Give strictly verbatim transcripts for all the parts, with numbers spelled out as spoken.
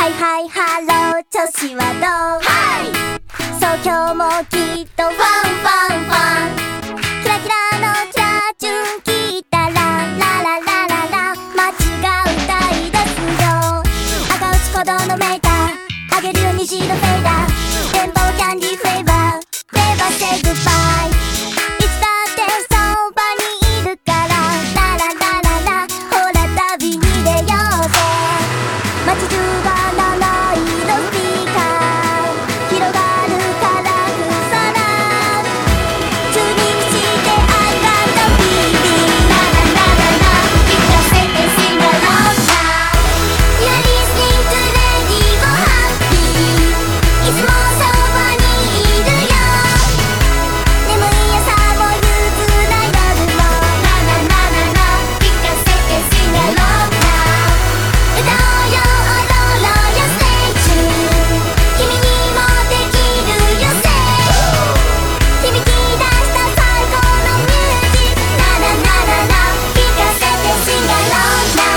はいはいハロー調子はどう？はいそう今日もきっとファンファンファンキラキラのキラチュン聞いたらラララララ街が歌い出すよ赤打ち鼓動のメーターあげるよ虹のフェイダー電波はキャンディーフレーバーフレーバーセイグバイいつだってそばにいるからラララララほら旅に出ようぜ街中が七色スピーカー広がるカラフル空チューニングして I got the feeling ラララララ聞かせて Sing along now You're listening to Radio Happy いつもそばにいるよ眠い朝も憂鬱な夜もラララララ聞かせて Sing along now 歌おうよ踊ろうよ Stay tuned 君にもできるよ Say 響き出した最高のミュージックラララララ聞かせて Sing along now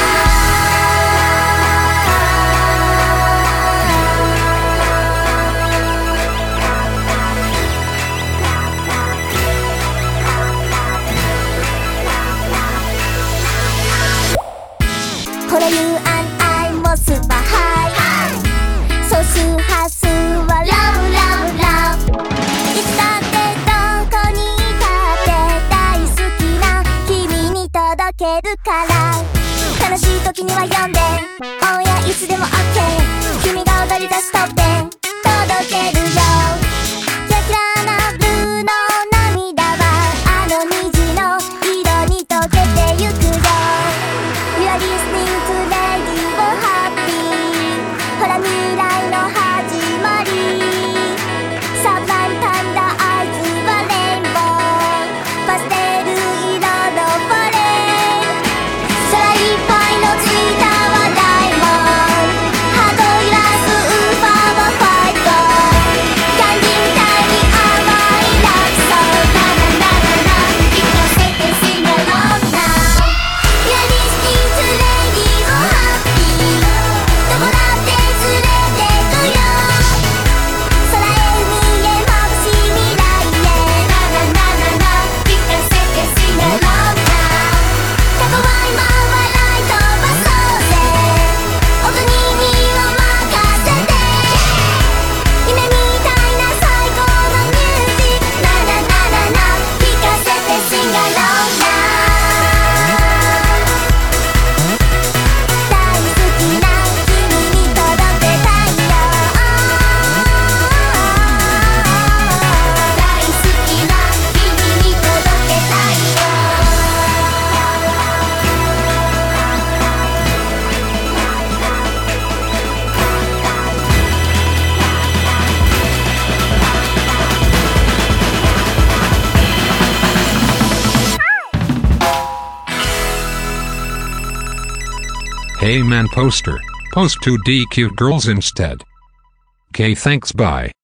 これ You and I もスーパーハイ総数波数はラブラブラブいつだってどこにいたって大好きな君に届けるから悲しい時には呼んでオンエアいつでも OK 君が踊り出すトップテン届けるよキラキラなブルーの涙はあの虹の色に溶けてゆくよWe are listening to Radio Happy ほら未来の始まりサブライムパンダアイズはレインボーパステル色のフォレ空いっぱいのツイッターはダイモンドハート揺らすウーファーはファイトキャンディーみたいに甘いラブソングラララララ聞かせて Sing along now You're listening to Radio Happy どこだって連れてくよ空へ海へ眩しい未来へラララララ聞かせて Sing along now 過去は今笑い飛ばそうぜお国にを任せて夢みたいな最高のミュージックラララララ聞かせて Sing along now大好きな君に届けたいよ大好きな君に届けたいよ Hey man poster, post two D cute girls instead. Okay thanks bye.